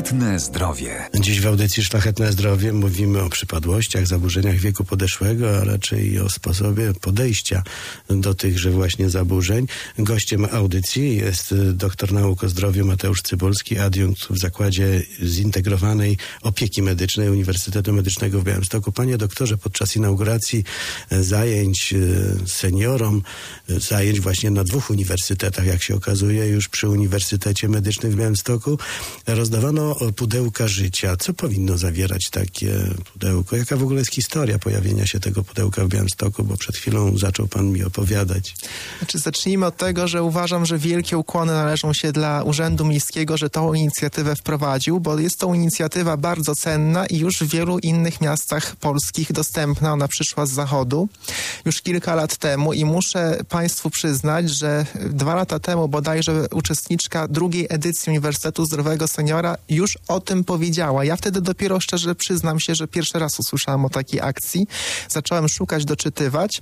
Szlachetne zdrowie. Dziś w audycji Szlachetne Zdrowie mówimy o przypadłościach, zaburzeniach wieku podeszłego, a raczej o sposobie podejścia do tychże właśnie zaburzeń. Gościem audycji jest doktor nauk o zdrowiu Mateusz Cybulski, adiunkt w Zakładzie Zintegrowanej Opieki Medycznej Uniwersytetu Medycznego w Białymstoku. Panie doktorze, podczas inauguracji zajęć seniorom, zajęć właśnie na 2 uniwersytetach, jak się okazuje, już przy Uniwersytecie Medycznym w Białymstoku, rozdawano pudełka życia. Co powinno zawierać takie pudełko? Jaka w ogóle jest historia pojawienia się tego pudełka w Białymstoku? Bo przed chwilą zaczął pan mi opowiadać. Zacznijmy od tego, że uważam, że wielkie ukłony należą się dla Urzędu Miejskiego, że tą inicjatywę wprowadził, bo jest to inicjatywa bardzo cenna i już w wielu innych miastach polskich dostępna. Ona przyszła z zachodu już kilka lat temu i muszę państwu przyznać, że 2 lata temu bodajże uczestniczka 2. edycji Uniwersytetu Zdrowego Seniora już o tym powiedziała. Ja wtedy dopiero szczerze przyznam się, że pierwszy raz usłyszałam o takiej akcji. Zacząłem szukać, doczytywać.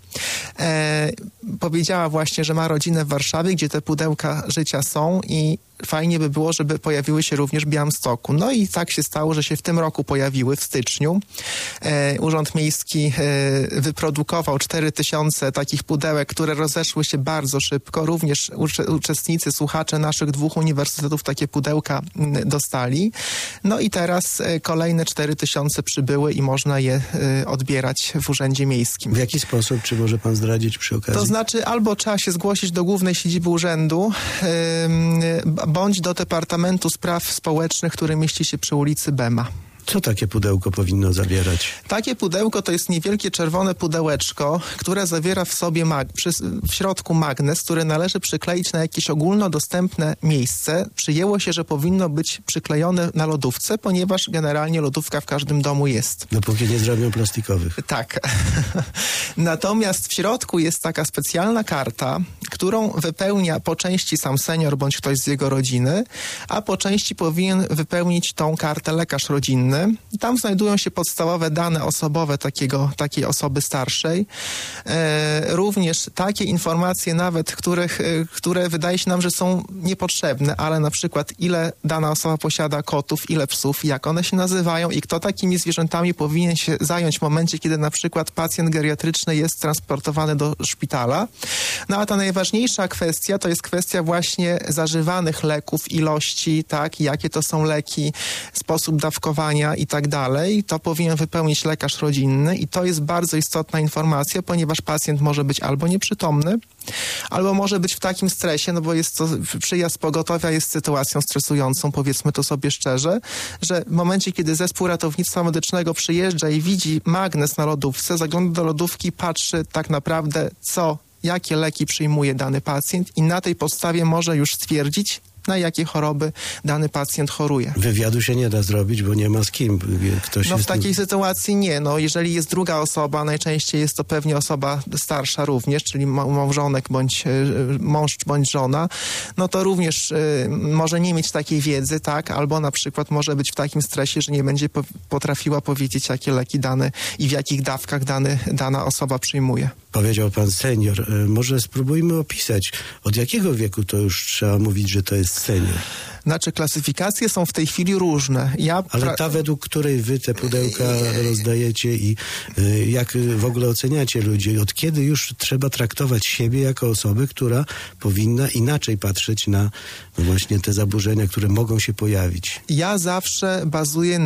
Powiedziała właśnie, że ma rodzinę w Warszawie, gdzie te pudełka życia są i fajnie by było, żeby pojawiły się również w Białymstoku. No i tak się stało, że się w tym roku pojawiły, w styczniu. Urząd Miejski wyprodukował 4000 takich pudełek, które rozeszły się bardzo szybko. Również uczestnicy, słuchacze naszych 2 uniwersytetów takie pudełka dostali. No i teraz kolejne 4000 przybyły i można je odbierać w Urzędzie Miejskim. W jaki sposób? Czy może pan zdradzić przy okazji? To znaczy, albo trzeba się zgłosić do głównej siedziby urzędu, bądź do Departamentu Spraw Społecznych, który mieści się przy ulicy Bema. Co takie pudełko powinno zawierać? Takie pudełko to jest niewielkie czerwone pudełeczko, które zawiera w sobie w środku magnes, który należy przykleić na jakieś ogólnodostępne miejsce. Przyjęło się, że powinno być przyklejone na lodówce, ponieważ generalnie lodówka w każdym domu jest. Dopóki nie zrobią plastikowych. Tak. Natomiast w środku jest taka specjalna karta, którą wypełnia po części sam senior bądź ktoś z jego rodziny, a po części powinien wypełnić tą kartę lekarz rodzinny. Tam znajdują się podstawowe dane osobowe takiej osoby starszej. Również takie informacje nawet, które wydaje się nam, że są niepotrzebne, ale na przykład ile dana osoba posiada kotów, ile psów, jak one się nazywają i kto takimi zwierzętami powinien się zająć w momencie, kiedy na przykład pacjent geriatryczny jest transportowany do szpitala. No a ta najważniejsza kwestia to jest kwestia właśnie zażywanych leków, ilości, tak, jakie to są leki, sposób dawkowania i tak dalej. To powinien wypełnić lekarz rodzinny i to jest bardzo istotna informacja, ponieważ pacjent może być albo nieprzytomny, albo może być w takim stresie, no bo jest to, przyjazd pogotowia jest sytuacją stresującą, powiedzmy to sobie szczerze, że w momencie, kiedy zespół ratownictwa medycznego przyjeżdża i widzi magnes na lodówce, zagląda do lodówki, patrzy tak naprawdę jakie leki przyjmuje dany pacjent i na tej podstawie może już stwierdzić, na jakie choroby dany pacjent choruje. Wywiadu się nie da zrobić, bo nie ma z kim. W takiej sytuacji nie. No, jeżeli jest druga osoba, najczęściej jest to pewnie osoba starsza również, czyli małżonek bądź mąż bądź żona, no to również może nie mieć takiej wiedzy, tak, albo na przykład może być w takim stresie, że nie będzie potrafiła powiedzieć, jakie leki dane i w jakich dawkach dana osoba przyjmuje. Powiedział pan senior. Może spróbujmy opisać, od jakiego wieku to już trzeba mówić, że to jest senior? Znaczy, klasyfikacje są w tej chwili różne. Ale ta, według której wy te pudełka rozdajecie i jak w ogóle oceniacie ludzi? Od kiedy już trzeba traktować siebie jako osobę, która powinna inaczej patrzeć na właśnie te zaburzenia, które mogą się pojawić? Ja zawsze bazuję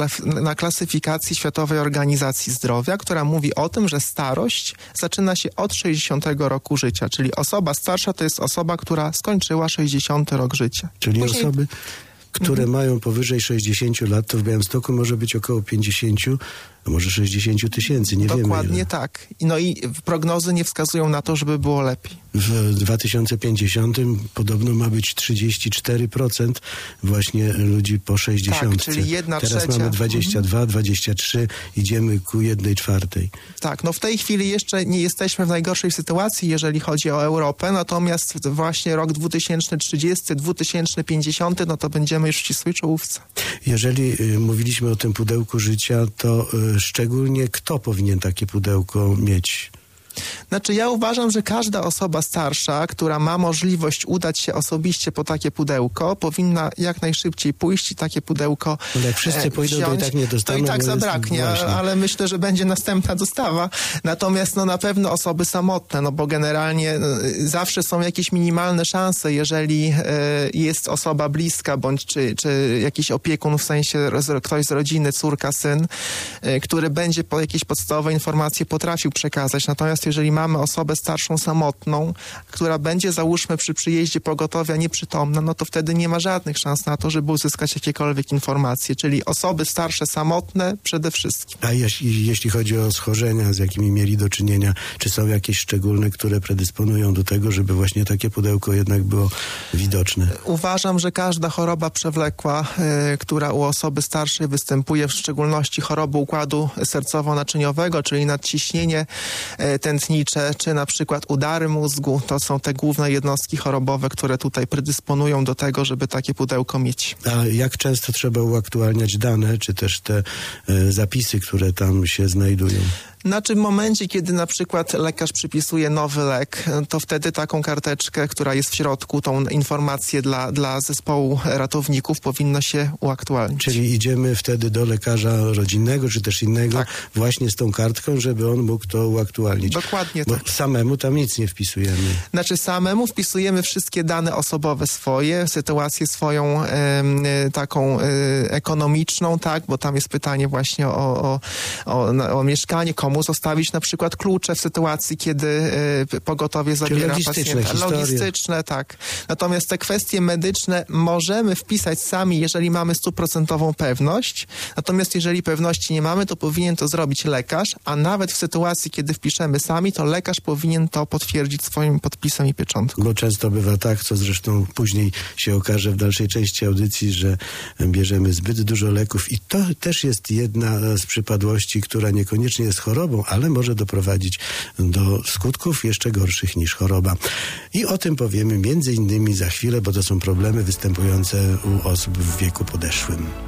na klasyfikacji Światowej Organizacji Zdrowia, która mówi o tym, że starość zaczyna się od 60 roku życia, czyli osoba starsza to jest osoba, która skończyła 60 rok życia. Czyli osoby, które mają powyżej 60 lat, to w Białymstoku może być około 50, a może 60 tysięcy, nie wiemy. Dokładnie tak. No i prognozy nie wskazują na to, żeby było lepiej. W 2050 podobno ma być 34% właśnie ludzi po 60. Tak, czyli 1/3. Teraz mamy 22, 23, idziemy ku 1/4. Tak, no w tej chwili jeszcze nie jesteśmy w najgorszej sytuacji, jeżeli chodzi o Europę, natomiast właśnie rok 2030, 2050, no to będziemy już w ścisłej czołówce. Jeżeli mówiliśmy o tym pudełku życia, to szczególnie kto powinien takie pudełko mieć? Znaczy ja uważam, że każda osoba starsza, która ma możliwość udać się osobiście po takie pudełko, powinna jak najszybciej pójść i takie pudełko Ale jak wszyscy pójdą, wziąć, to i tak nie dostaną. to i tak zabraknie, ale myślę, że będzie następna dostawa. Natomiast na pewno osoby samotne, bo generalnie zawsze są jakieś minimalne szanse, jeżeli jest osoba bliska, bądź czy jakiś opiekun, w sensie ktoś z rodziny, córka, syn, który będzie po jakieś podstawowe informacje potrafił przekazać. Natomiast jeżeli mamy osobę starszą, samotną, która będzie, załóżmy, przy przyjeździe pogotowia nieprzytomna, no to wtedy nie ma żadnych szans na to, żeby uzyskać jakiekolwiek informacje. Czyli osoby starsze, samotne przede wszystkim. A jeśli chodzi o schorzenia, z jakimi mieli do czynienia, czy są jakieś szczególne, które predysponują do tego, żeby właśnie takie pudełko jednak było widoczne? Uważam, że każda choroba przewlekła, która u osoby starszej występuje, w szczególności choroby układu sercowo-naczyniowego, czyli nadciśnienie tętnicze, czy na przykład udary mózgu, to są te główne jednostki chorobowe, które tutaj predysponują do tego, żeby takie pudełko mieć. A jak często trzeba uaktualniać dane, czy też te zapisy, które tam się znajdują? Znaczy w momencie, kiedy na przykład lekarz przypisuje nowy lek, to wtedy taką karteczkę, która jest w środku, tą informację dla zespołu ratowników powinno się uaktualnić. Czyli idziemy wtedy do lekarza rodzinnego, czy też innego, tak, właśnie z tą kartką, żeby on mógł to uaktualnić. Dokładnie Bo tak. samemu tam nic nie wpisujemy. Znaczy samemu wpisujemy wszystkie dane osobowe swoje, sytuację swoją taką ekonomiczną, tak, bo tam jest pytanie właśnie o mieszkanie, komu zostawić na przykład klucze w sytuacji, kiedy pogotowie zabiera pacjenta. Logistyczne, tak. Natomiast te kwestie medyczne możemy wpisać sami, jeżeli mamy 100% pewność. Natomiast jeżeli pewności nie mamy, to powinien to zrobić lekarz, a nawet w sytuacji, kiedy wpiszemy sami, to lekarz powinien to potwierdzić swoim podpisem i pieczątką. Bo często bywa tak, co zresztą później się okaże w dalszej części audycji, że bierzemy zbyt dużo leków i to też jest jedna z przypadłości, która niekoniecznie jest chorobą, ale może doprowadzić do skutków jeszcze gorszych niż choroba. I o tym powiemy między innymi za chwilę, bo to są problemy występujące u osób w wieku podeszłym.